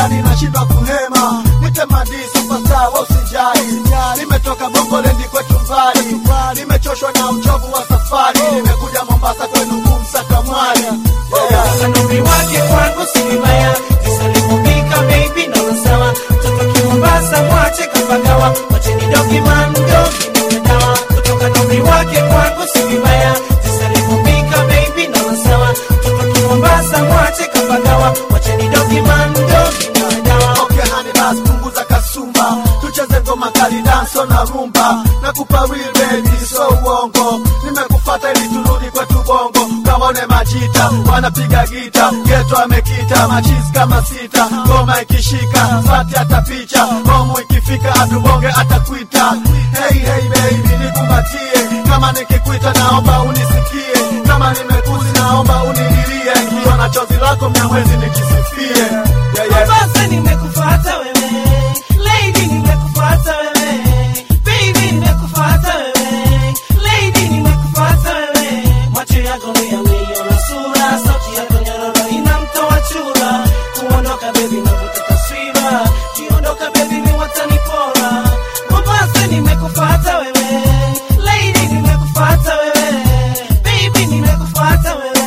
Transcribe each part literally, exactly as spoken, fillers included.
yani nashindwa kuhema. Nite madi superstar wa usijali, nimetoka Bongo Lendi kwetu mbali, nimechoshwa na uchovu wa safari, nimekuja Mombasa kwenu kumsaka mwali. Kanuri wake kwangu si vibaya, kisalimupika baby na sawa. Mtoto Kimombasa mwache kapagawa, wache ni dogi man dogi nimedawa. Kutoka kanuri wake kwangu si vibaya, kisalimupika baby na sawa. Mtoto Kimombasa mwache kapagawa, wache ni dogi man dogi nimedawa. Okay honey bas punguza kasumba, tucheze ngoma kali danso na rumba. Nakupa real baby so uongo, nimekufuata ili turudi kwetu Bongo. Kaone majita wanapiga gita, geto amekita machizi kama sita. Ngoma ikishika fati atapicha, homu ikifika adubonge atakuita. Hey hey baby nikumbatie, kama nikikuita naomba unisikie, kama nimekuzi naomba unililie, nikiona chozi lako mnyamwezi nikisifie. Yeah, yeah. Mombasa nimekufuata wewe, lady nimekufuata wewe, baby nimekufuata wewe, lady nimekufuata wewe. Macho yako ni yameiona sura, sauti yako nyororo inamtoa chura. Kuondoka baby navuta taswira, kiondoka baby mi watanipora. Mombasa nimekufuata wewe, lady nimekufuata wewe, baby nimekufuata wewe,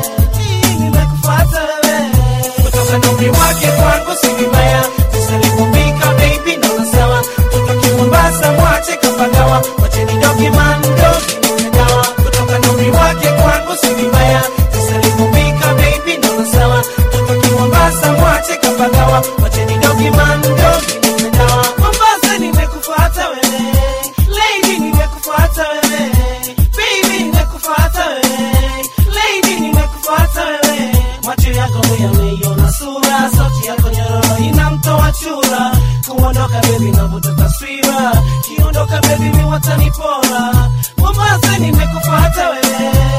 nimekufuata wewe. Kutoka nuri wake kwangu si vibaya, kisalimupika baby na sawa. Mtoto Kimombasa mwache kapagawa, wache ni dogi man dogi nimedawa. Kutoka nuri wake kwangu si vibaya, kisalimupika baby na sawa. Mtoto Kimombasa mwache kapagawa, wache ni dogi man dogi nimedawa. Mombasa nimekufuata wewe, lady nimekufuata wewe, baby nimekufuata wewe, lady nimekufuata wewe. Macho yako yameiona sura, sauti yako nyororo inamtoa chura. Kuondoka baby navuta taswira, kiondoka baby mi watanipora. Mombasa nimekufuata wewe.